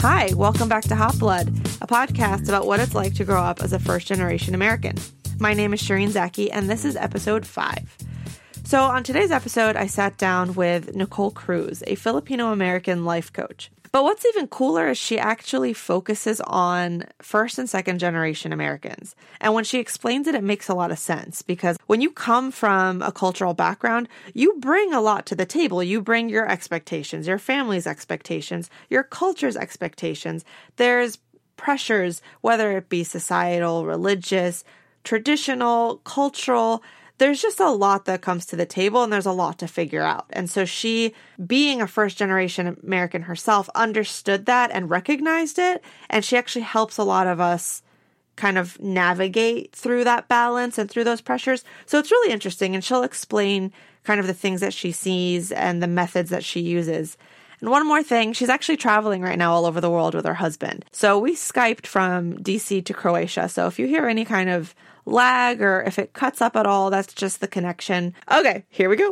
Hi, welcome back to Hot Blood, a podcast about what it's like to grow up as a first-generation American. My name is Shireen Zaki, and this is episode 5. So on today's episode, I sat down with Nicole Cruz, a Filipino-American life coach. But what's even cooler is she actually focuses on first and second generation Americans. And when she explains it, it makes a lot of sense because when you come from a cultural background, you bring a lot to the table. You bring your expectations, your family's expectations, your culture's expectations. There's pressures, whether it be societal, religious, traditional, cultural. There's just a lot that comes to the table and there's a lot to figure out. And so she, being a first generation American herself, understood that and recognized it. And she actually helps a lot of us kind of navigate through that balance and through those pressures. So it's really interesting. And she'll explain kind of the things that she sees and the methods that she uses. And one more thing, she's actually traveling right now all over the world with her husband. So we Skyped from DC to Croatia. So if you hear any kind of lag or if it cuts up at all, that's just the connection. Okay, here we go.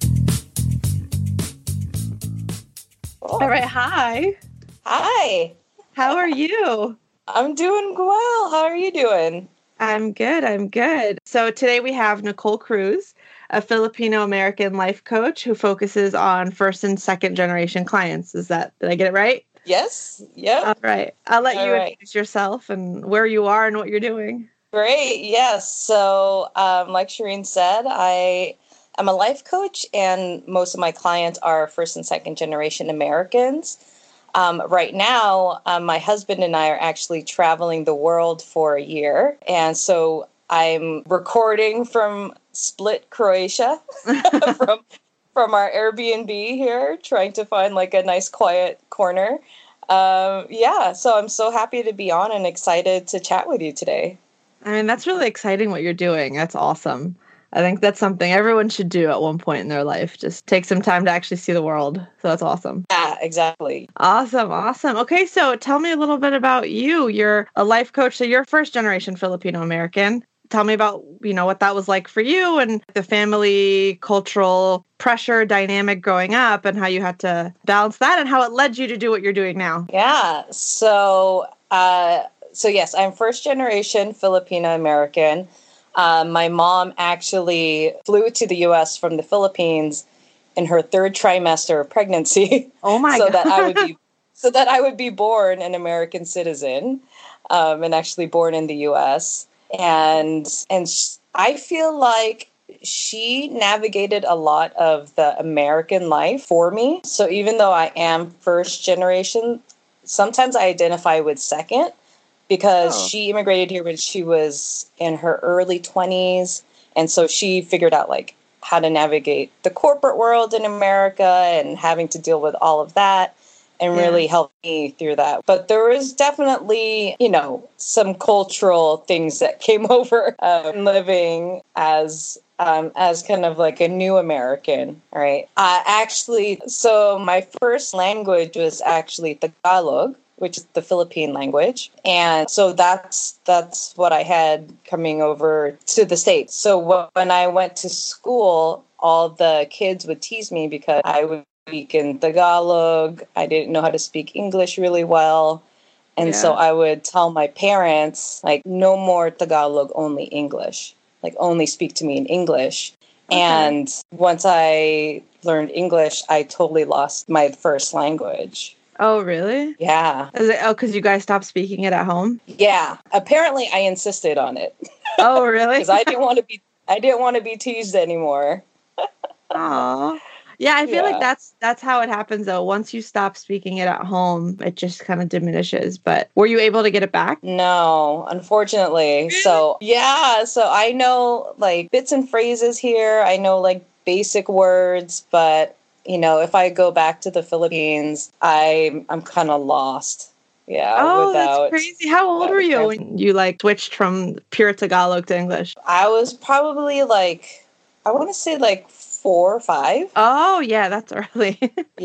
Cool. All right, hi. Hi. How are you? I'm doing well. How are you doing? I'm good. So today we have Nicole Cruz, a Filipino-American life coach who focuses on first and second generation clients. Did I get it right? Yes. Yep. All right. I'll let you introduce yourself and where you are and what you're doing. Great. Yes. So, like Shireen said, I am a life coach and most of my clients are first and second generation Americans. Right now, my husband and I are actually traveling the world for a year. And so I'm recording from Split, Croatia, from our Airbnb here, trying to find like a nice quiet corner. So I'm so happy to be on and excited to chat with you today. I mean, that's really exciting what you're doing. That's awesome. I think that's something everyone should do at one point in their life. Just take some time to actually see the world. So that's awesome. Yeah, exactly. Awesome. Okay, so tell me a little bit about you. You're a life coach, so you're first generation Filipino-American. Tell me about, what that was like for you and the family cultural pressure dynamic growing up and how you had to balance that and how it led you to do what you're doing now. Yeah. So yes, I'm first generation Filipino-American. My mom actually flew to the U.S. from the Philippines in her third trimester of pregnancy. Oh my God. So that I would be born an American citizen, and actually born in the U.S. And I feel like she navigated a lot of the American life for me. So even though I am first generation, sometimes I identify with second because she immigrated here when she was in her early 20s. And so she figured out like how to navigate the corporate world in America and having to deal with all of that. And really helped me through that. But there was definitely, some cultural things that came over living as kind of like a new American, right? So my first language was actually Tagalog, which is the Philippine language. And so that's what I had coming over to the States. So when I went to school, all the kids would tease me because I would speak in Tagalog. I didn't know how to speak English really well. And so I would tell my parents, like, no more Tagalog, only English. Like, only speak to me in English. Okay. And once I learned English, I totally lost my first language. Oh, really? Yeah. Because you guys stopped speaking it at home? Yeah. Apparently, I insisted on it. Oh, really? Because I didn't want to be teased anymore. Aww. Yeah, I feel like that's how it happens, though. Once you stop speaking it at home, it just kind of diminishes. But were you able to get it back? No, unfortunately. So I know like bits and phrases here. I know like basic words, but if I go back to the Philippines, I'm kind of lost. Yeah. Oh, that's crazy. How old were you when you like switched from pure Tagalog to English? I was probably like, I want to say like 4 or 5. Oh, yeah, that's early.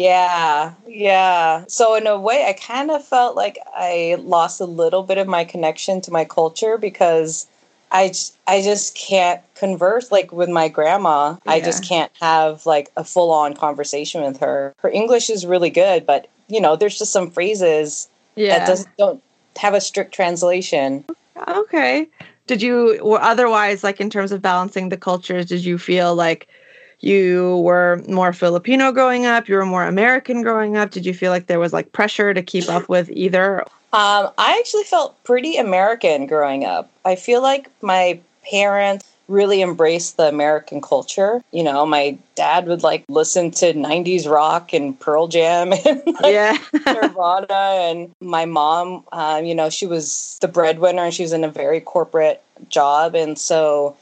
Yeah. So in a way, I kind of felt like I lost a little bit of my connection to my culture because I just can't converse like with my grandma. Yeah. I just can't have like a full-on conversation with her. Her English is really good, but there's just some phrases that Yeah. don't have a strict translation. Okay. Did you, or otherwise, like in terms of balancing the cultures, did you feel like you were more Filipino growing up? You were more American growing up? Did you feel like there was like pressure to keep up with either? I actually felt pretty American growing up. I feel like my parents really embraced the American culture. You know, my dad would like listen to 90s rock and Pearl Jam and like Yeah. Nirvana. And my mom, you know, she was the breadwinner and she was in a very corporate job. And so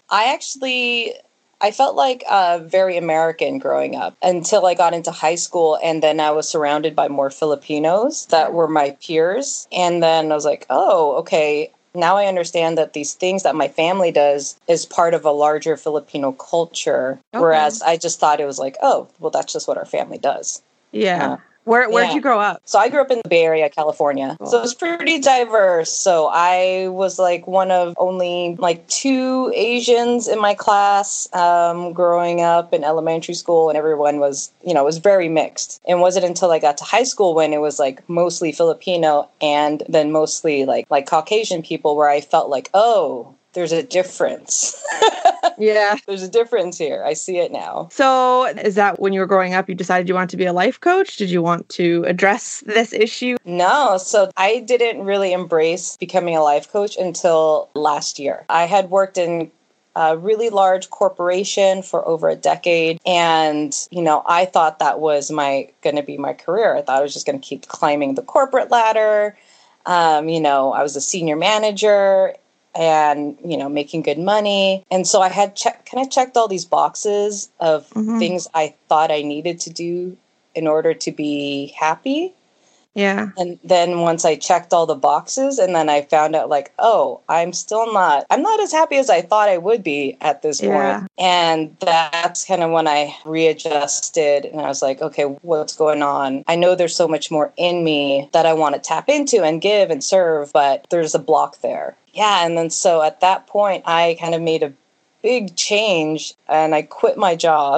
I felt like very American growing up until I got into high school. And then I was surrounded by more Filipinos that were my peers. And then I was like, oh, okay. Now I understand that these things that my family does is part of a larger Filipino culture. Okay. Whereas I just thought it was like, oh, well, that's just what our family does. Yeah. Where'd you grow up? So I grew up in the Bay Area, California. Cool. So it's pretty diverse. So I was like one of only like 2 Asians in my class growing up in elementary school, and everyone was, you know, it was very mixed. It wasn't until I got to high school when it was like mostly Filipino and then mostly like Caucasian people where I felt like, oh, there's a difference. Yeah. There's a difference here. I see it now. So is that when you were growing up, you decided you wanted to be a life coach? Did you want to address this issue? No. So I didn't really embrace becoming a life coach until last year. I had worked in a really large corporation for over a decade. And, you know, I thought that was going to be my career. I thought I was just going to keep climbing the corporate ladder. You know, I was a senior manager and, you know, making good money. And so I had checked all these boxes of things I thought I needed to do in order to be happy. Yeah. And then once I checked all the boxes and then I found out like, oh, I'm not as happy as I thought I would be at this point. And that's kind of when I readjusted and I was like, okay, what's going on? I know there's so much more in me that I want to tap into and give and serve, but there's a block there. Yeah. And then so at that point, I kind of made a big change and I quit my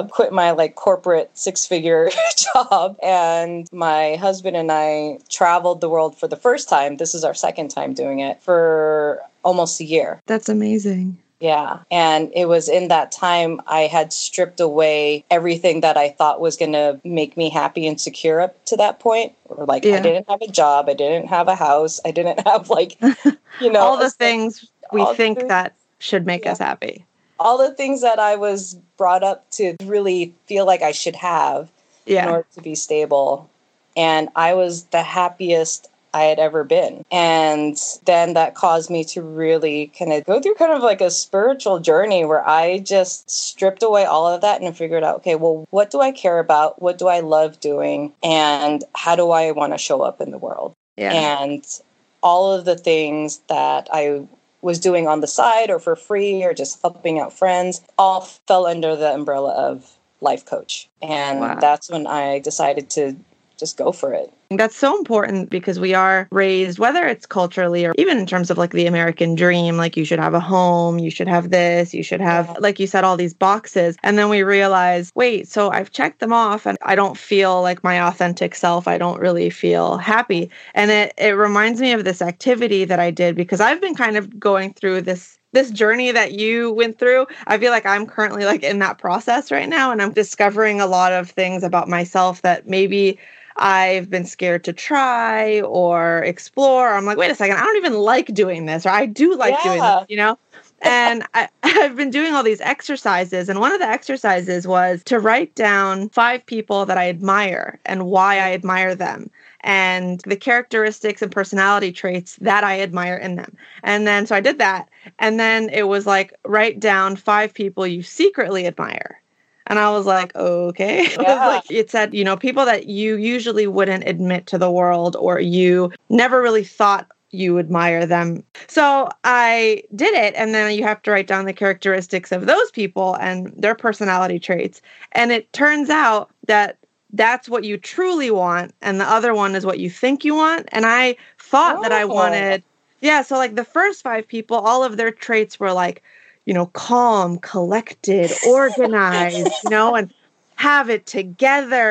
like corporate 6-figure job. And my husband and I traveled the world for the first time. This is our second time doing it for almost a year. That's amazing. Yeah. And it was in that time I had stripped away everything that I thought was going to make me happy and secure up to that point. Or like, I didn't have a job. I didn't have a house. I didn't have like, you know, all the things we think that should make us happy. All the things that I was brought up to really feel like I should have in order to be stable. And I was the happiest I had ever been. And then that caused me to really kind of go through kind of like a spiritual journey where I just stripped away all of that and figured out, okay, well, what do I care about? What do I love doing? And how do I want to show up in the world? Yeah. And all of the things that I was doing on the side or for free or just helping out friends all fell under the umbrella of life coach. And that's when I decided to just go for it. That's so important because we are raised, whether it's culturally or even in terms of like the American dream, like you should have a home, you should have this, you should have, like you said, all these boxes. And then we realize, wait, so I've checked them off and I don't feel like my authentic self. I don't really feel happy. And it reminds me of this activity that I did because I've been kind of going through this journey that you went through. I feel like I'm currently like in that process right now. And I'm discovering a lot of things about myself that maybe I've been scared to try or explore. I'm like, wait a second, I don't even like doing this, or I do like doing this, you know? And I've been doing all these exercises. And one of the exercises was to write down 5 people that I admire and why I admire them and the characteristics and personality traits that I admire in them. And then, so I did that. And then it was like, write down 5 people you secretly admire. And I was like, okay. It said, you know, people that you usually wouldn't admit to the world or you never really thought you admire them. So I did it. And then you have to write down the characteristics of those people and their personality traits. And it turns out that that's what you truly want. And the other one is what you think you want. And I thought that I wanted, so like the first 5 people, all of their traits were like, you know, calm, collected, organized, you know, and have it together and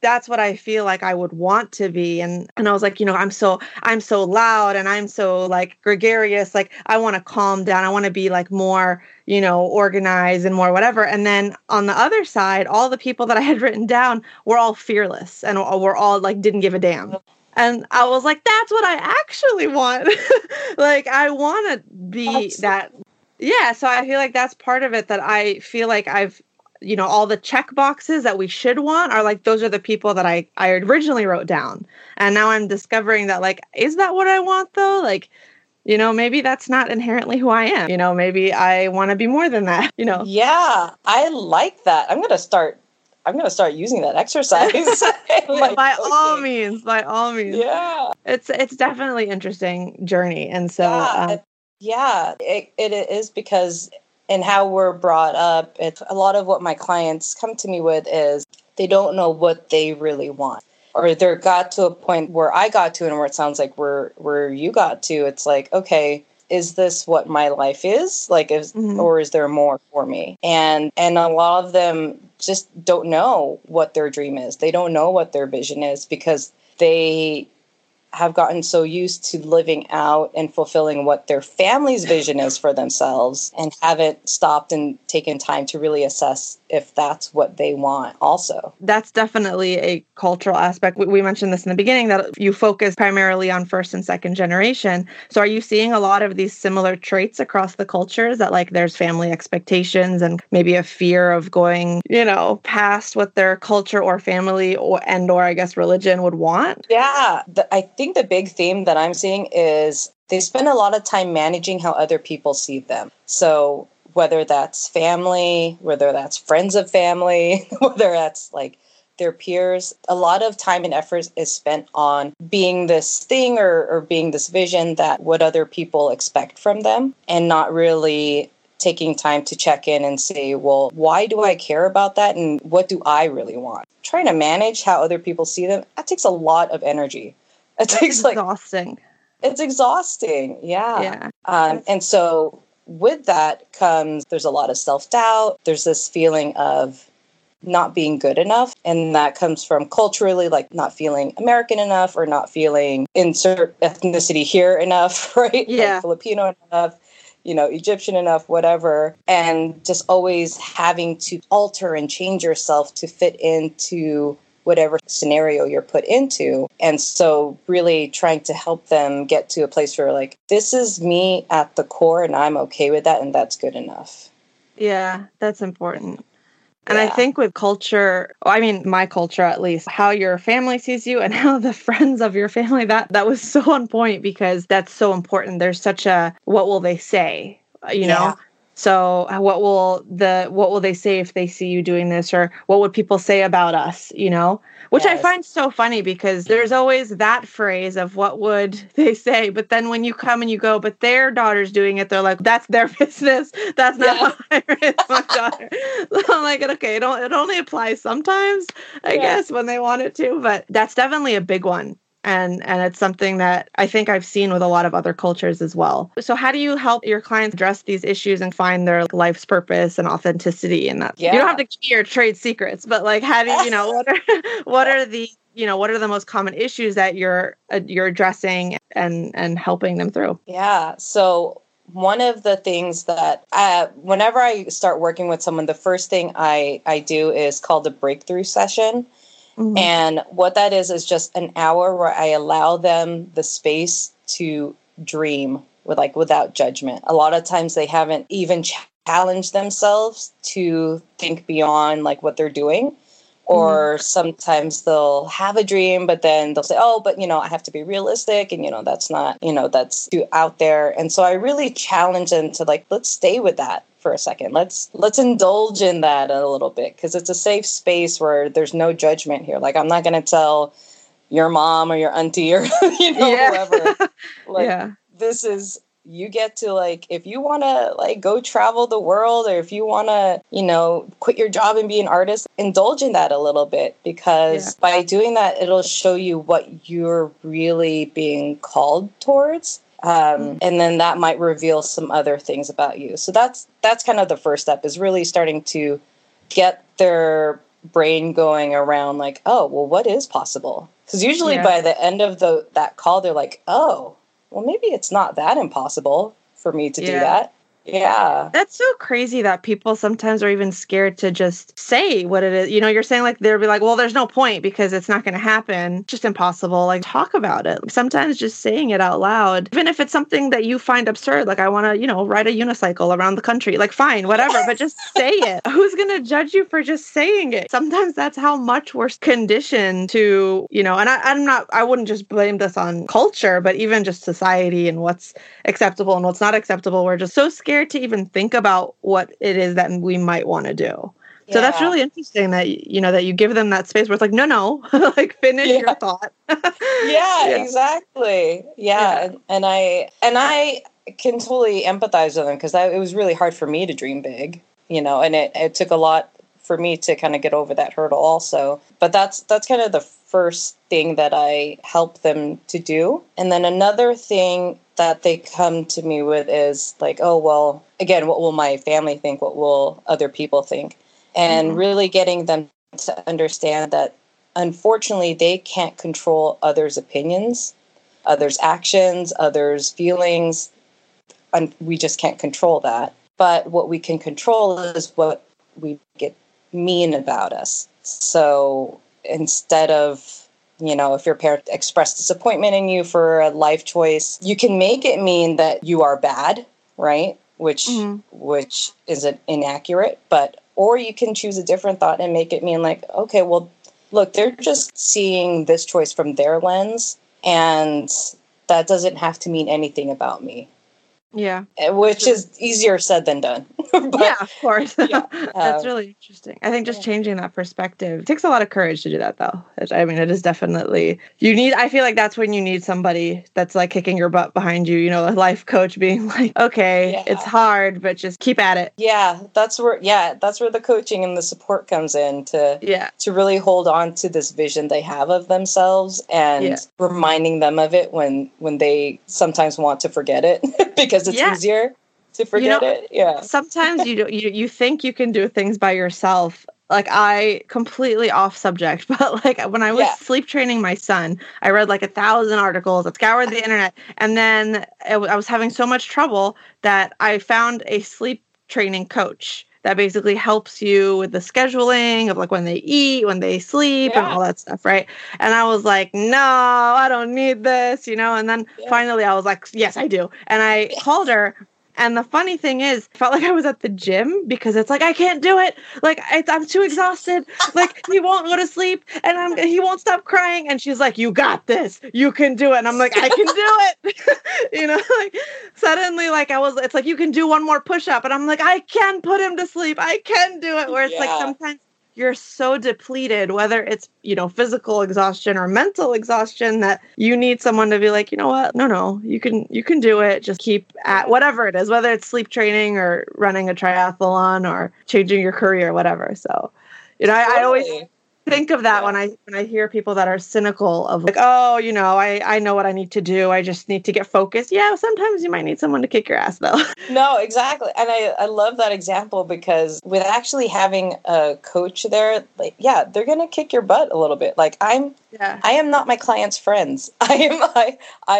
that's what I feel like I would want to be. And I was like, I'm so loud and I'm so like gregarious. Like I want to calm down. I want to be like more, organized and more whatever. And then on the other side, all the people that I had written down were all fearless and were all like, didn't give a damn. And I was like, that's what I actually want. Like, I want to be that. Yeah. So I feel like that's part of it, that I feel like I've, all the check boxes that we should want are like, those are the people that I originally wrote down. And now I'm discovering that, like, is that what I want though? Like, maybe that's not inherently who I am. Maybe I want to be more than that, Yeah, I like that. I'm going to start using that exercise. By all means. Yeah. It's definitely interesting journey. And so, it is, because in how we're brought up, it's a lot of what my clients come to me with is they don't know what they really want. Or they're got to a point where I got to, and where it sounds like where you got to, it's like, okay, is this what my life is? Like, or is there more for me? And a lot of them just don't know what their dream is. They don't know what their vision is, because they have gotten so used to living out and fulfilling what their family's vision is for themselves, and haven't stopped and taken time to really assess if that's what they want also. That's definitely a cultural aspect. We mentioned this in the beginning, that you focus primarily on first and second generation. So are you seeing a lot of these similar traits across the cultures, that like there's family expectations and maybe a fear of going, past what their culture or family or I guess religion would want? Yeah. I think the big theme that I'm seeing is they spend a lot of time managing how other people see them. So whether that's family, whether that's friends of family, whether that's like their peers, a lot of time and effort is spent on being this thing or being this vision that what other people expect from them, and not really taking time to check in and say, well, why do I care about that? And what do I really want? Trying to manage how other people see them, that takes a lot of energy. It takes exhausting. It's exhausting. Yeah. Yeah. And so with that comes, there's a lot of self-doubt. There's this feeling of not being good enough. And that comes from culturally, like not feeling American enough, or not feeling insert ethnicity here enough, right? Yeah. Like Filipino enough, Egyptian enough, whatever. And just always having to alter and change yourself to fit into whatever scenario you're put into. And so really trying to help them get to a place where like, this is me at the core and I'm okay with that, and that's good enough. Yeah, that's important. And I think with culture, my culture at least, how your family sees you and how the friends of your family, that was so on point, because that's so important. There's such a, what will they say, know? So what will they say if they see you doing this, or what would people say about us, which I find so funny, because there's always that phrase of what would they say. But then when you come and you go, but their daughter's doing it, they're like, that's their business. That's not how I raise my daughter. I'm like, okay, it only applies sometimes, I guess, when they want it to. But that's definitely a big one. And it's something that I think I've seen with a lot of other cultures as well. So how do you help your clients address these issues and find their life's purpose and authenticity in that? Yeah. You don't have to keep your trade secrets, but like, how do what are the most common issues that you're addressing and helping them through? Yeah. So one of the things that whenever I start working with someone, the first thing I do is called a breakthrough session. Mm-hmm. And what that is just an hour where I allow them the space to dream without judgment. A lot of times they haven't even challenged themselves to think beyond like what they're doing. Or sometimes they'll have a dream, but then they'll say, oh, but, I have to be realistic. And, that's not, that's too out there. And so I really challenge them to let's stay with that for a second. Let's indulge in that a little bit, because it's a safe space where there's no judgment here. Like, I'm not going to tell your mom or your auntie or, whoever, this is, you get to if you want to go travel the world, or if you want to, quit your job and be an artist, indulge in that a little bit, because by doing that, it'll show you what you're really being called towards. And then that might reveal some other things about you. So that's kind of the first step, is really starting to get their brain going around like, oh, well, what is possible? Because usually by the end of that call, they're like, oh, well, maybe it's not that impossible for me to do that. Yeah. That's so crazy that people sometimes are even scared to just say what it is. You know, you're saying like, they'll be like, well, there's no point because it's not going to happen. It's just impossible. Like, talk about it. Sometimes just saying it out loud, even if it's something that you find absurd, like I want to, you know, ride a unicycle around the country, like fine, whatever, but just say it. Who's going to judge you for just saying it? Sometimes that's how much we're conditioned to, you know, and I wouldn't just blame this on culture, but even just society and what's acceptable and what's not acceptable. We're just so scared to even think about what it is that we might want to do. Yeah. So that's really interesting that, you know, that you give them that space where it's like, no, like finish your thought. Exactly. Yeah. And I can totally empathize with them because it was really hard for me to dream big, you know, and it took a lot for me to kind of get over that hurdle also. But that's kind of the first thing that I help them to do. And then another thing that they come to me with is like, oh, well, again, what will my family think? What will other people think? And really getting them to understand that, unfortunately, they can't control others' opinions, others' actions, others' feelings. And we just can't control that. But what we can control is what we get mean about us. So instead of, you know, if your parent expressed disappointment in you for a life choice, you can make it mean that you are bad, right? Which isn't inaccurate, or you can choose a different thought and make it mean like, okay, well, look, they're just seeing this choice from their lens, and that doesn't have to mean anything about me. Yeah. Which is easier said than done. Yeah, of course. That's really interesting. I think just changing that perspective takes a lot of courage to do that, though. I mean, it is definitely, I feel like that's when you need somebody that's like kicking your butt behind you, you know, a life coach being like, okay, it's hard, but just keep at it. Yeah, that's where the coaching and the support comes in to really hold on to this vision they have of themselves and reminding them of it when they sometimes want to forget it because it's easier to forget it. Yeah. Sometimes you think you can do things by yourself. Like, I completely off subject, but like when I was sleep training my son, I read like 1,000 articles, I scoured the internet, and then I was having so much trouble that I found a sleep training coach that basically helps you with the scheduling of like when they eat, when they sleep, and all that stuff, right? And I was like, no, I don't need this, you know? And then finally I was like, yes, I do. And I called her. And the funny thing is, I felt like I was at the gym because it's like, I can't do it. Like, I'm too exhausted. Like, he won't go to sleep and he won't stop crying. And she's like, you got this. You can do it. And I'm like, I can do it. You know, like suddenly, like it's like, you can do one more push up. And I'm like, I can put him to sleep. I can do it. Where it's like sometimes you're so depleted, whether it's, you know, physical exhaustion or mental exhaustion, that you need someone to be like, you know what? No, you can do it. Just keep at whatever it is, whether it's sleep training or running a triathlon or changing your career, whatever. So, you know, I always think of that when I hear people that are cynical of like, oh, you know, I know what I need to do. I just need to get focused. Yeah, sometimes you might need someone to kick your ass, though. No, exactly. And I love that example because with actually having a coach there, like, they're going to kick your butt a little bit. Like I am not my client's friends. I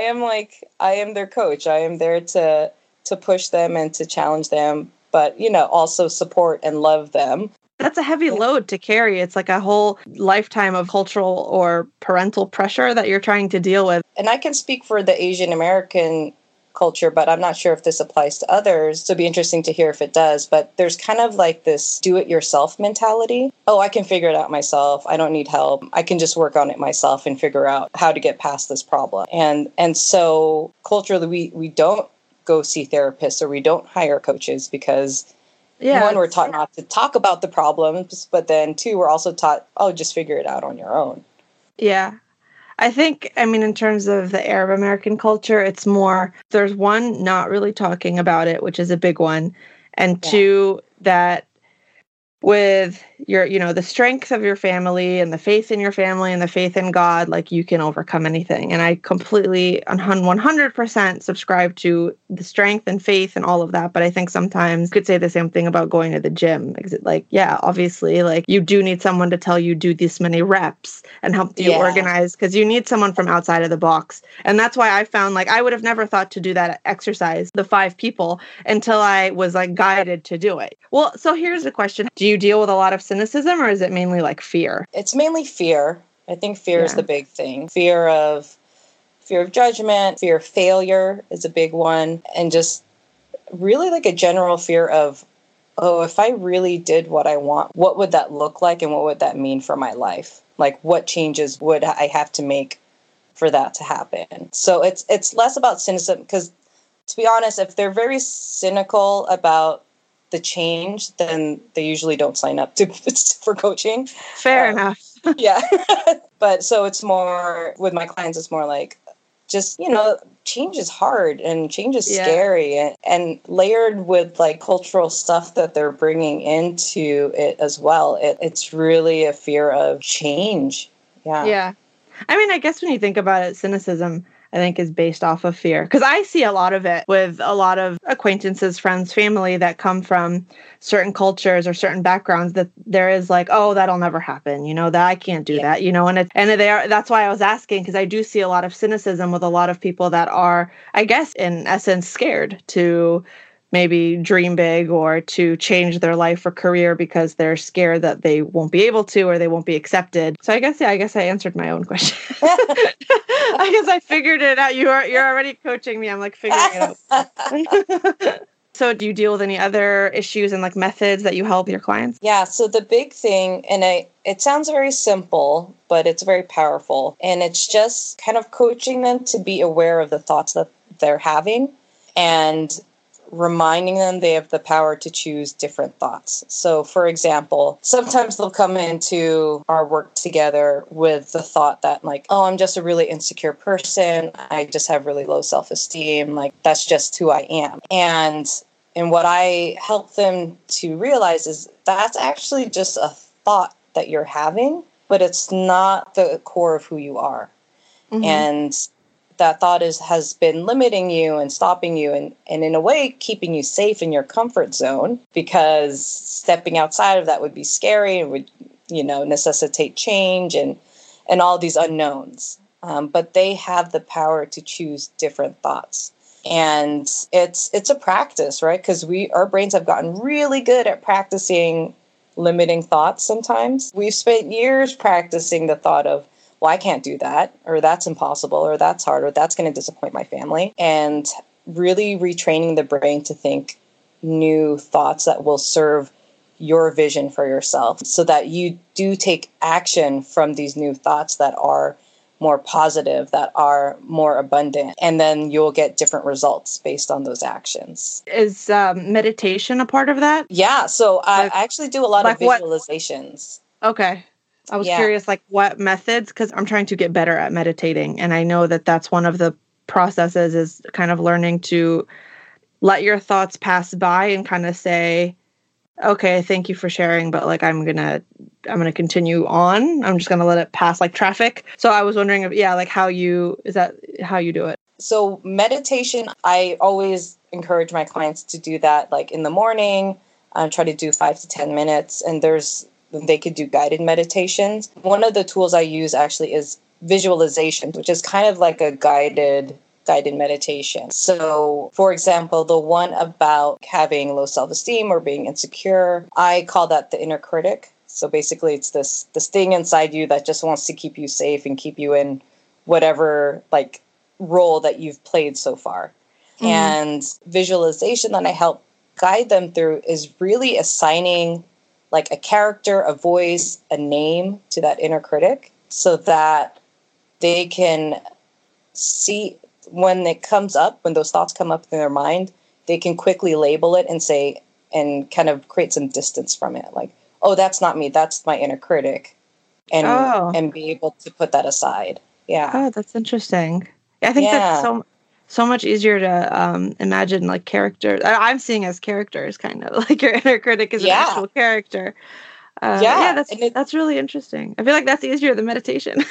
am their coach. I am there to push them and to challenge them, but, you know, also support and love them. That's a heavy load to carry. It's like a whole lifetime of cultural or parental pressure that you're trying to deal with. And I can speak for the Asian American culture, but I'm not sure if this applies to others. So it'd be interesting to hear if it does. But there's kind of like this do-it-yourself mentality. Oh, I can figure it out myself. I don't need help. I can just work on it myself and figure out how to get past this problem. And so culturally, we don't go see therapists or we don't hire coaches because one, we're taught not to talk about the problems, but then two, we're also taught, just figure it out on your own. Yeah. I think, in terms of the Arab American culture, it's more, there's one, not really talking about it, which is a big one. And two, that with the strength of your family and the faith in your family and the faith in God, like you can overcome anything. And I completely 100% subscribe to the strength and faith and all of that. But I think sometimes you could say the same thing about going to the gym. Like, yeah, obviously, like you do need someone to tell you do this many reps and help you organize, because you need someone from outside of the box. And that's why I found, like, I would have never thought to do that exercise, the 5 people, until I was like guided to do it. Well, so here's the question. Do you deal with a lot of cynicism, or is it mainly like fear? It's mainly fear. I think fear is the big thing. Fear of judgment, fear of failure is a big one. And just really like a general fear of, oh, if I really did what I want, what would that look like and what would that mean for my life? Like, what changes would I have to make for that to happen? So it's less about cynicism, because to be honest, if they're very cynical about the change, then they usually don't sign up for coaching. Fair enough. Yeah. But so it's more, with my clients, it's more like, just, change is hard and change is scary, and layered with like cultural stuff that they're bringing into it as well. It's really a fear of change. Yeah. Yeah. I mean, I guess when you think about it, cynicism, I think, is based off of fear. Because I see a lot of it with a lot of acquaintances, friends, family that come from certain cultures or certain backgrounds, that there is like, oh, that'll never happen, that I can't do that, and that's why I was asking, because I do see a lot of cynicism with a lot of people that are, I guess, in essence, scared to maybe dream big or to change their life or career because they're scared that they won't be able to, or they won't be accepted. So I guess I answered my own question. I guess I figured it out. You're already coaching me. I'm like figuring it out. So do you deal with any other issues and like methods that you help your clients? Yeah. So the big thing, and it sounds very simple, but it's very powerful. And it's just kind of coaching them to be aware of the thoughts that they're having, and reminding them they have the power to choose different thoughts. So, for example, sometimes they'll come into our work together with the thought that, like, oh, I'm just a really insecure person. I just have really low self-esteem. Like, that's just who I am. And what I help them to realize is that's actually just a thought that you're having, but it's not the core of who you are. Mm-hmm. And that thought has been limiting you and stopping you, and in a way keeping you safe in your comfort zone, because stepping outside of that would be scary and would, necessitate change and all these unknowns. But they have the power to choose different thoughts. And it's a practice, right? Because our brains have gotten really good at practicing limiting thoughts sometimes. We've spent years practicing the thought of, well, I can't do that, or that's impossible, or that's hard, or that's going to disappoint my family. And really retraining the brain to think new thoughts that will serve your vision for yourself, so that you do take action from these new thoughts that are more positive, that are more abundant, and then you'll get different results based on those actions. Is meditation a part of that? Yeah, so I actually do a lot of visualizations. Okay. I was curious, like, what methods, because I'm trying to get better at meditating. And I know that that's one of the processes, is kind of learning to let your thoughts pass by and kind of say, okay, thank you for sharing, but like, I'm going to continue on. I'm just going to let it pass like traffic. So I was wondering if, how you do it? So meditation, I always encourage my clients to do that, like in the morning. I try to do 5 to 10 minutes, and they could do guided meditations. One of the tools I use actually is visualization, which is kind of like a guided meditation. So, for example, the one about having low self-esteem or being insecure, I call that the inner critic. So basically, it's this thing inside you that just wants to keep you safe and keep you in whatever like role that you've played so far. Mm-hmm. And visualization that I help guide them through is really assigning like a character, a voice, a name to that inner critic, so that they can see when those thoughts come up in their mind, they can quickly label it and say, and kind of create some distance from it. Like, oh, that's not me, that's my inner critic. And be able to put that aside. Yeah. Oh, that's interesting. I think that's so much easier to imagine like characters. I'm seeing as characters, kind of like your inner critic is an actual character. Yeah, And that's really interesting. I feel like that's easier than meditation.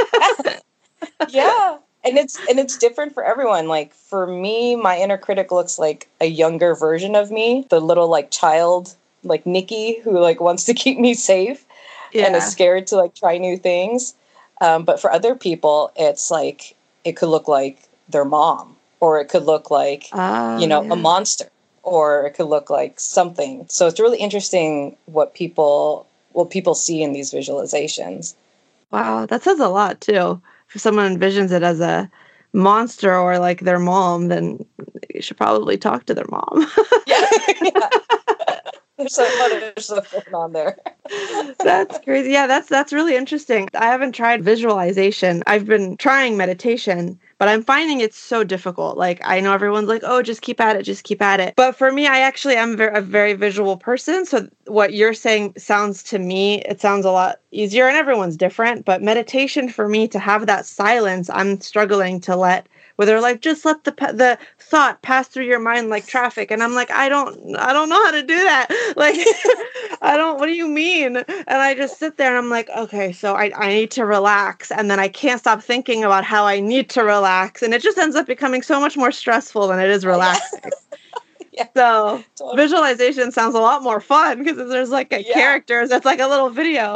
yeah. And it's different for everyone. Like for me, my inner critic looks like a younger version of me, the little like child, like Nikki, who like wants to keep me safe and is Yeah. scared to like try new things. But for other people, it's like it could look like their mom, or it could look like a Yeah. monster, or it could look like something. So it's really interesting what people see in these visualizations. Wow, that says a lot too. If someone envisions it as a monster or like their mom, then you should probably talk to their mom. Yeah, yeah. There's stuff going on there. That's crazy. Yeah, that's really interesting. I haven't tried visualization. I've been trying meditation, but I'm finding it's so difficult. Like I know everyone's like, "Oh, just keep at it, just keep at it." But for me, I actually am a very visual person, so what you're saying sounds to me, it sounds a lot easier, and everyone's different, but meditation for me to have that silence, I'm struggling to let where they're like, just let the thought pass through your mind like traffic, and I'm like, I don't know how to do that. Like, I don't. What do you mean? And I just sit there and I'm like, okay, so I need to relax, and then I can't stop thinking about how I need to relax, and it just ends up becoming so much more stressful than it is relaxing. Yeah. So Totally. visualization sounds a lot more fun because there's like a characters. It's like a little video.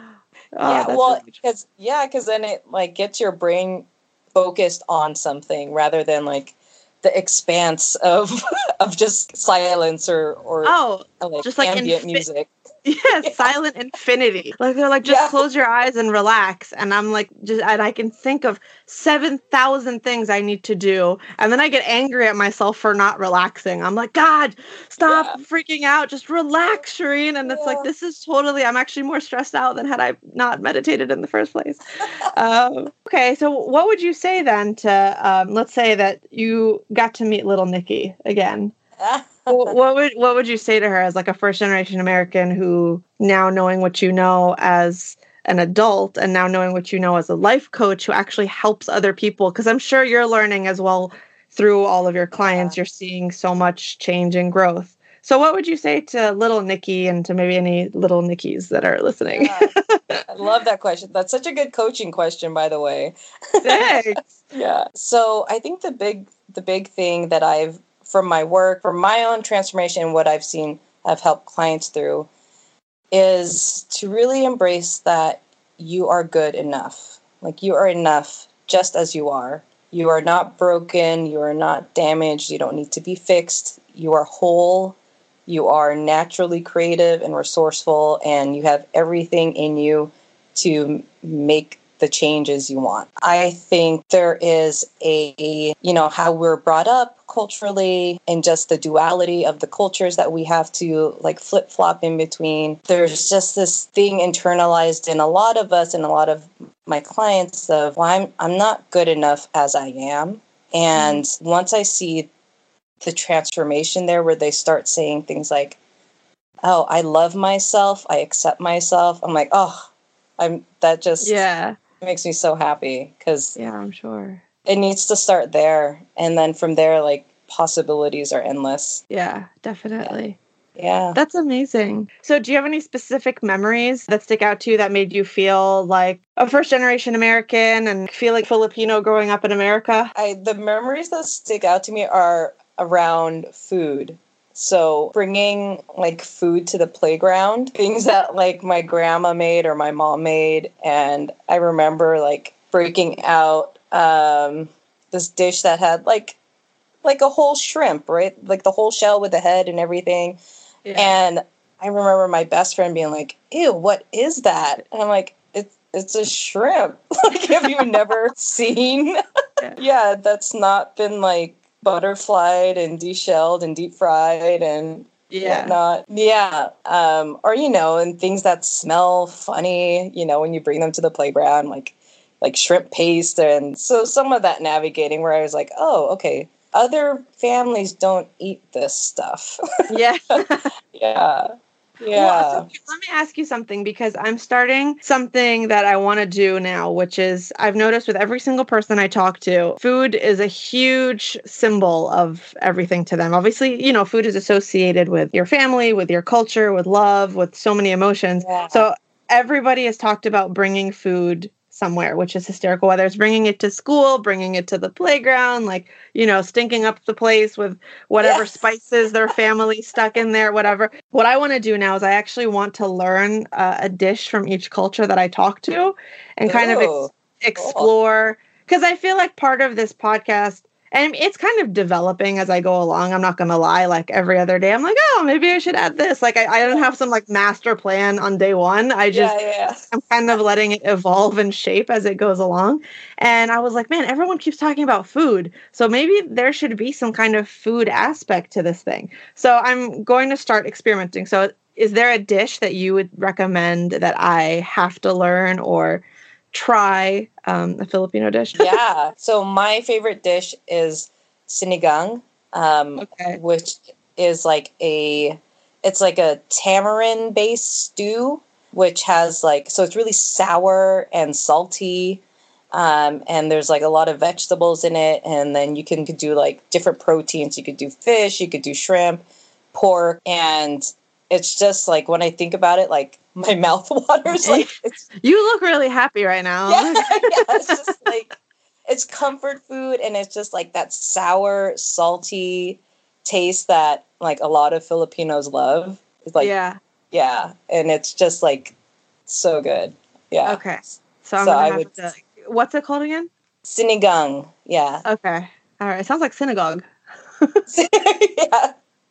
Because then it like gets your brain focused on something rather than like the expanse of of just silence or like just like ambient music. Yeah, silent infinity. Like they're like, just close your eyes and relax. And I'm like, and I can think of 7,000 things I need to do. And then I get angry at myself for not relaxing. I'm like, God, stop freaking out. Just relax, Shireen. And it's like, this is I'm actually more stressed out than had I not meditated in the first place. Okay, so what would you say then to, let's say that you got to meet little Nikki again? What would you say to her as like a first generation American who, now knowing what you know as an adult and now knowing what you know as a life coach who actually helps other people? Because I'm sure you're learning as well through all of your clients. You're seeing so much change and growth. So what would you say to little Nikki and to maybe any little Nickies that are listening? I love that question. That's such a good coaching question, by the way. Thanks. Yeah. So I think the big thing that I've, from my work, from my own transformation, what I've seen I've helped clients through, is to really embrace that you are good enough. Like you are enough just as you are. You are not broken. You are not damaged. You don't need to be fixed. You are whole. You are naturally creative and resourceful, and you have everything in you to make the changes you want. I think there is how we're brought up culturally and just the duality of the cultures that we have to like flip-flop in between. There's just this thing internalized in a lot of us and a lot of my clients of, well, I'm not good enough as I am. And once I see the transformation there where they start saying things like, oh, I love myself, I accept myself, I'm like, it makes me so happy because I'm sure it needs to start there. And then from there, like possibilities are endless. Yeah, definitely. Yeah. That's amazing. So do you have any specific memories that stick out to you that made you feel like a first generation American and feel like Filipino growing up in America? The memories that stick out to me are around food. So bringing like food to the playground, things that like my grandma made or my mom made. And I remember like breaking out this dish that had like a whole shrimp, right? Like the whole shell with the head and everything. Yeah. And I remember my best friend being like, ew, what is that? And I'm like, it's a shrimp. Like, have you never seen? Yeah, that's not been like butterflied and deshelled and deep fried and whatnot. Yeah. Or, and things that smell funny, when you bring them to the playground, like shrimp paste. And so some of that navigating where I was like, oh, okay, other families don't eat this stuff. Yeah. Yeah. Yeah. So let me ask you something, because I'm starting something that I want to do now, which is I've noticed with every single person I talk to, food is a huge symbol of everything to them. Obviously, food is associated with your family, with your culture, with love, with so many emotions. Yeah. So everybody has talked about bringing food somewhere, which is hysterical, whether it's bringing it to school, bringing it to the playground, stinking up the place with whatever spices their family stuck in there, whatever. What I want to do now is I actually want to learn a dish from each culture that I talk to and kind of explore, because I feel like part of this podcast, and it's kind of developing as I go along. I'm not going to lie. Like every other day, I'm like, oh, maybe I should add this. Like I don't have some master plan on day one. I'm kind of letting it evolve and shape as it goes along. And I was like, man, everyone keeps talking about food. So maybe there should be some kind of food aspect to this thing. So I'm going to start experimenting. So is there a dish that you would recommend that I have to learn or try, a Filipino dish? Yeah. So my favorite dish is sinigang, which is it's like a tamarind based stew, which has so it's really sour and salty. And there's a lot of vegetables in it. And then you could do different proteins. You could do fish, you could do shrimp, pork. And it's just when I think about it, my mouth waters. You look really happy right now. Yeah, it's just it's comfort food, and it's just that sour, salty taste that a lot of Filipinos love. It's yeah, and it's just so good. Yeah. Okay. So I'm gonna have to. What's it called again? Sinigang. Yeah. Okay. All right. It sounds like synagogue. Yeah.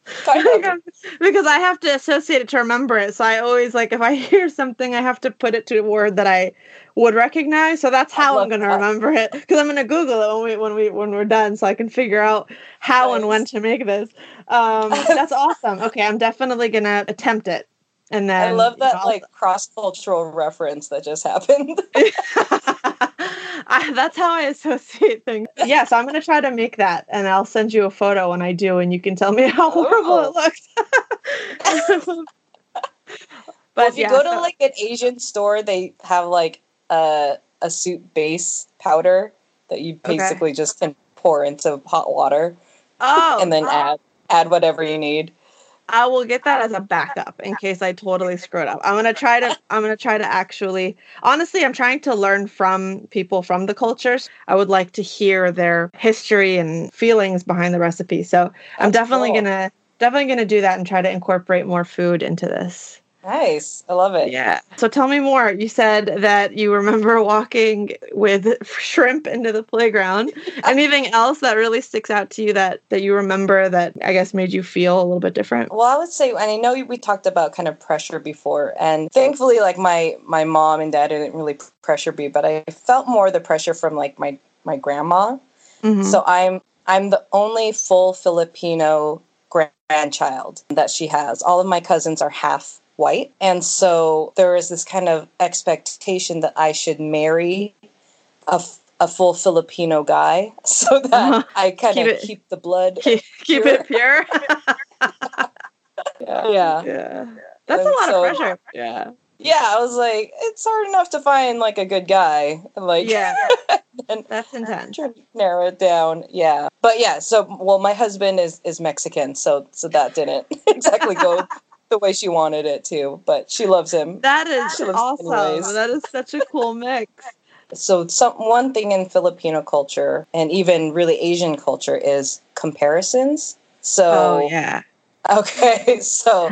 Because I have to associate it to remember it. So I always if I hear something, I have to put it to a word that I would recognize. So that's how I'm going to remember it. Because I'm going to Google it when we're done, so I can figure out how and when to make this. That's awesome. Okay, I'm definitely going to attempt it. And then I love that cross-cultural reference that just happened. That's how I associate things. Yeah, so I'm going to try to make that, and I'll send you a photo when I do, and you can tell me how horrible it looks. But if you go to an Asian store, they have a soup base powder that you basically just can pour into hot water. Oh, and then add whatever you need. I will get that as a backup in case I totally screw it up. I'm gonna try to actually, honestly, I'm trying to learn from people from the cultures. I would like to hear their history and feelings behind the recipe. So I'm definitely gonna do that and try to incorporate more food into this. Nice. I love it. Yeah. So tell me more. You said that you remember walking with shrimp into the playground. Anything else that really sticks out to you that you remember that I guess made you feel a little bit different? Well, I would say, and I know we talked about kind of pressure before, and thankfully, my mom and dad didn't really pressure me, but I felt more the pressure from my grandma. Mm-hmm. So I'm the only full Filipino grandchild that she has. All of my cousins are half white. And so there is this kind of expectation that I should marry a full Filipino guy so that I kind of keep the blood. Keep it pure. Yeah. That's a lot of pressure. Yeah. Yeah, I was like, it's hard enough to find a good guy. And that's intense. Trying to narrow it down. Yeah. But yeah, my husband is Mexican, so that didn't exactly go the way she wanted it to, but she loves him. That is awesome. That is such a cool mix. So one thing in Filipino culture and even really Asian culture is comparisons. So okay, so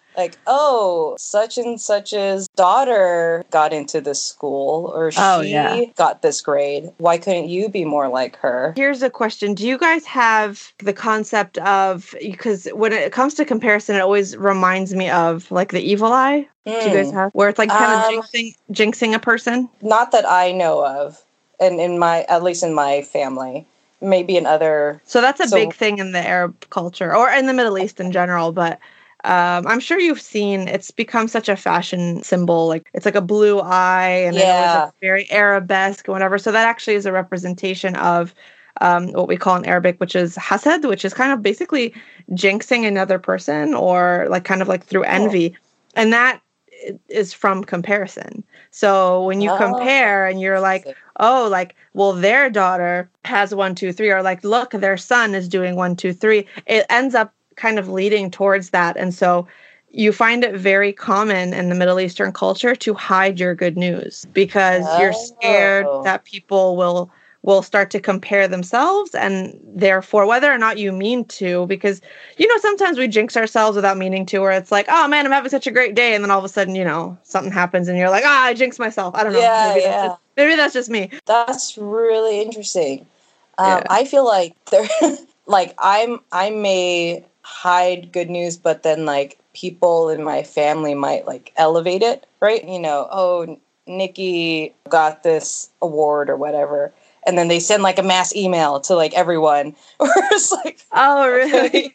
such and such's daughter got into this school, or she got this grade. Why couldn't you be more like her? Here's a question. Do you guys have the concept of, because when it comes to comparison, it always reminds me of the evil eye. Do you guys have, where it's kind of jinxing a person? Not that I know of. And at least in my family. Maybe in other. So that's a big thing in the Arab culture or in the Middle East in general, but I'm sure you've seen, it's become such a fashion symbol. It's a blue eye and it was very Arabesque and whatever. So that actually is a representation of what we call in Arabic, which is hasad, which is kind of basically jinxing another person or kind of through envy. And that is from comparison. So when you compare and you're like, oh, like, well, their daughter has 1, 2, 3, or like, look, their son is doing 1, 2, 3, it ends up kind of leading towards that. And so you find it very common in the Middle Eastern culture to hide your good news because you're scared that people will start to compare themselves, and therefore, whether or not you mean to, because, sometimes we jinx ourselves without meaning to, where it's like, oh man, I'm having such a great day. And then all of a sudden, something happens and you're like, I jinxed myself. I don't know. Yeah, maybe that's just me. That's really interesting. I feel like there, like I may hide good news, but then like people in my family might like elevate it, right? Oh, Nikki got this award or whatever. And then they send like a mass email to like everyone. Or it's like, oh, really?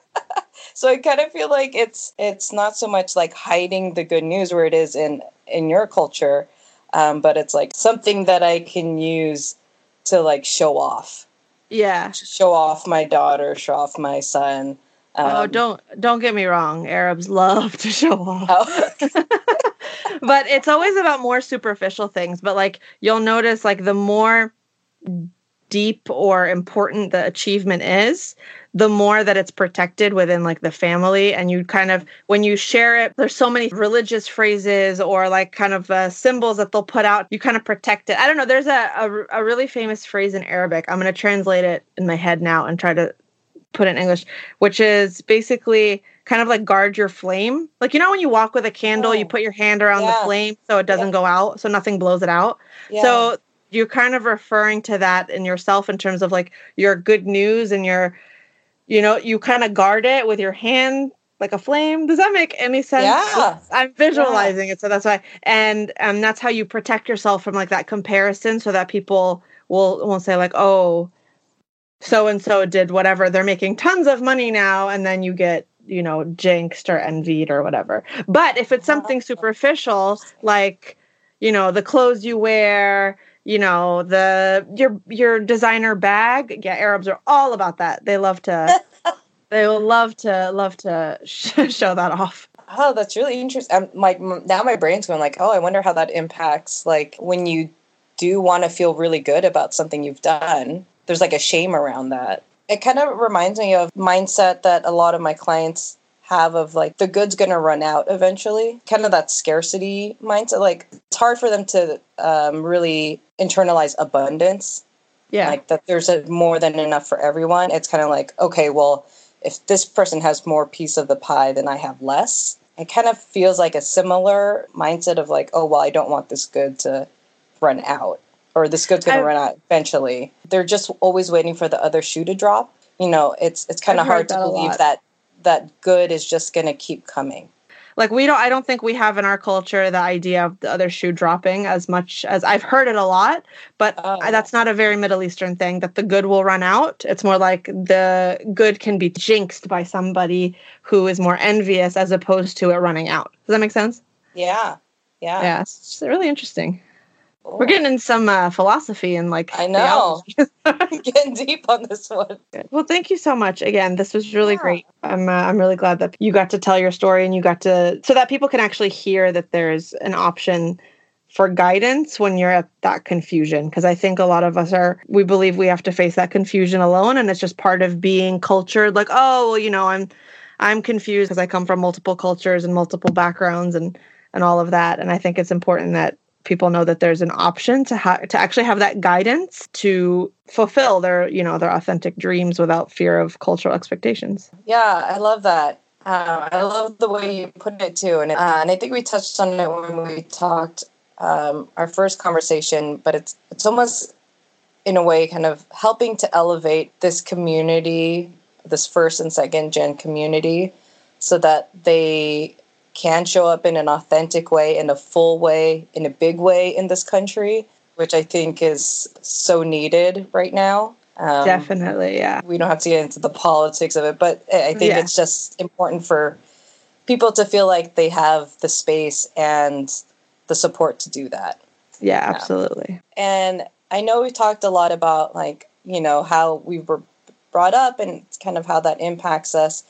So I kind of feel like it's not so much like hiding the good news where it is in your culture, but it's like something that I can use to like show off. Yeah. Show off my daughter, show off my son. Don't get me wrong. Arabs love to show off. Oh. But it's always about more superficial things. But like you'll notice like the more deep or important the achievement is, the more that it's protected within like the family. And you kind of, when you share it, there's so many religious phrases or like kind of symbols that they'll put out. You kind of protect it. I don't know. There's a really famous phrase in Arabic. I'm going to translate it in my head now and try to put it in English, which is basically kind of like guard your flame. Like, when you walk with a candle, you put your hand around the flame so it doesn't go out, so nothing blows it out. Yeah. So you're kind of referring to that in yourself in terms of like your good news and your, you kind of guard it with your hand like a flame. Does that make any sense? Yeah. I'm visualizing it. So that's why. And that's how you protect yourself from like that comparison so that people won't say like, oh, so-and-so did whatever. They're making tons of money now. And then you get, jinxed or envied or whatever. But if it's something superficial, like, the clothes you wear, your designer bag. Yeah, Arabs are all about that. They love to, they will love to show that off. Oh, that's really interesting. I'm like, now my brain's going like, oh, I wonder how that impacts like when you do want to feel really good about something you've done. There's like a shame around that. It kind of reminds me of mindset that a lot of my clients have of like the good's going to run out eventually, kind of that scarcity mindset. Like it's hard for them to really internalize abundance. Yeah. Like that there's more than enough for everyone. It's kind of like, okay, well, if this person has more piece of the pie, then I have less. It kind of feels like a similar mindset of like, oh, well, I don't want this good to run out. Or this good's going to run out eventually. They're just always waiting for the other shoe to drop. It's kind of hard to believe that good is just going to keep coming. Like I don't think we have in our culture the idea of the other shoe dropping as much as I've heard it a lot, but that's not a very Middle Eastern thing, that the good will run out. It's more like the good can be jinxed by somebody who is more envious as opposed to it running out. Does that make sense? Yeah. Yeah. It's really interesting. Cool. We're getting in some philosophy and like I know getting deep on this one. Well, thank you so much again. This was really great. I'm really glad that you got to tell your story and you got to so that people can actually hear that there's an option for guidance when you're at that confusion, because I think a lot of us we believe we have to face that confusion alone, and it's just part of being cultured. Like, oh, well, I'm confused because I come from multiple cultures and multiple backgrounds and all of that, and I think it's important that people know that there's an option to actually have that guidance to fulfill their authentic dreams without fear of cultural expectations. Yeah, I love that. I love the way you put it too. And I think we touched on it when we talked our first conversation, but it's almost in a way kind of helping to elevate this community, this first and second gen community, so that they can show up in an authentic way, in a full way, in a big way in this country, which I think is so needed right now. Definitely, yeah. We don't have to get into the politics of it, but I think it's just important for people to feel like they have the space and the support to do that. Yeah, absolutely. And I know we talked a lot about like, how we were brought up and kind of how that impacts us.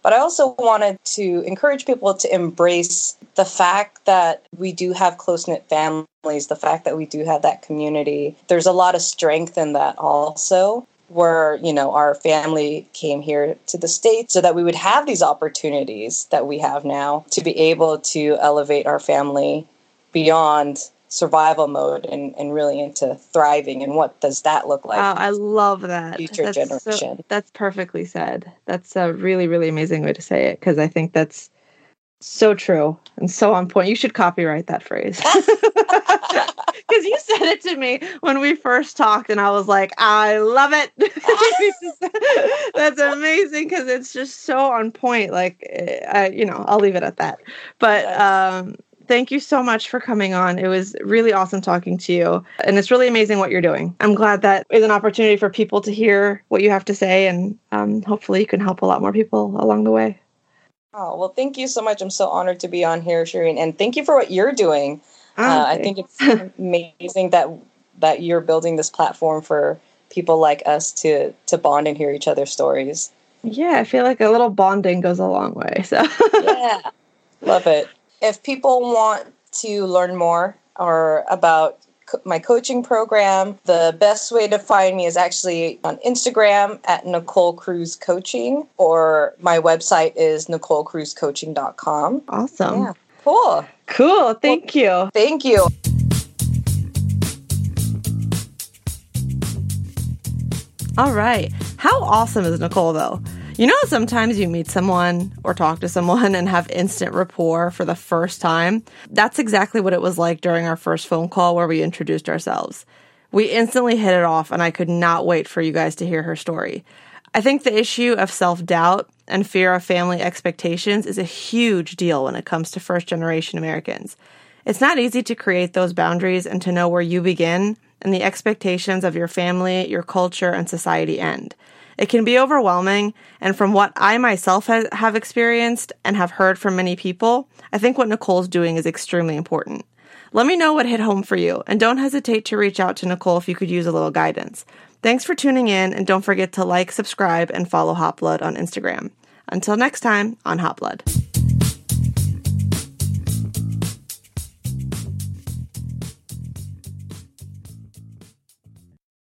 But I also wanted to encourage people to embrace the fact that we do have close-knit families, the fact that we do have that community. There's a lot of strength in that also, where, our family came here to the States so that we would have these opportunities that we have now to be able to elevate our family beyond survival mode and really into thriving. And what does that look like? Wow, I love that. Future generation. That's perfectly said. That's a really, really amazing way to say it, because I think that's so true and so on point. You should copyright that phrase. Because you said it to me when we first talked, and I was like, I love it. That's amazing, because it's just so on point. Like, I'll leave it at that. But thank you so much for coming on. It was really awesome talking to you. And it's really amazing what you're doing. I'm glad that is an opportunity for people to hear what you have to say. And hopefully you can help a lot more people along the way. Oh, well, thank you so much. I'm so honored to be on here, Shireen. And thank you for what you're doing. I think it's amazing that you're building this platform for people like us to bond and hear each other's stories. Yeah, I feel like a little bonding goes a long way. So yeah, love it. If people want to learn more or about my coaching program, the best way to find me is actually on Instagram at Nicole Cruz Coaching, or my website is NicoleCruzCoaching.com. Awesome. Yeah. Cool. Thank you. Thank you. All right. How awesome is Nicole, though? Sometimes you meet someone or talk to someone and have instant rapport for the first time. That's exactly what it was like during our first phone call where we introduced ourselves. We instantly hit it off, and I could not wait for you guys to hear her story. I think the issue of self-doubt and fear of family expectations is a huge deal when it comes to first-generation Americans. It's not easy to create those boundaries and to know where you begin and the expectations of your family, your culture, and society end. It can be overwhelming, and from what I myself have experienced and have heard from many people, I think what Nicole's doing is extremely important. Let me know what hit home for you, and don't hesitate to reach out to Nicole if you could use a little guidance. Thanks for tuning in, and don't forget to like, subscribe, and follow Hot Blood on Instagram. Until next time on Hot Blood.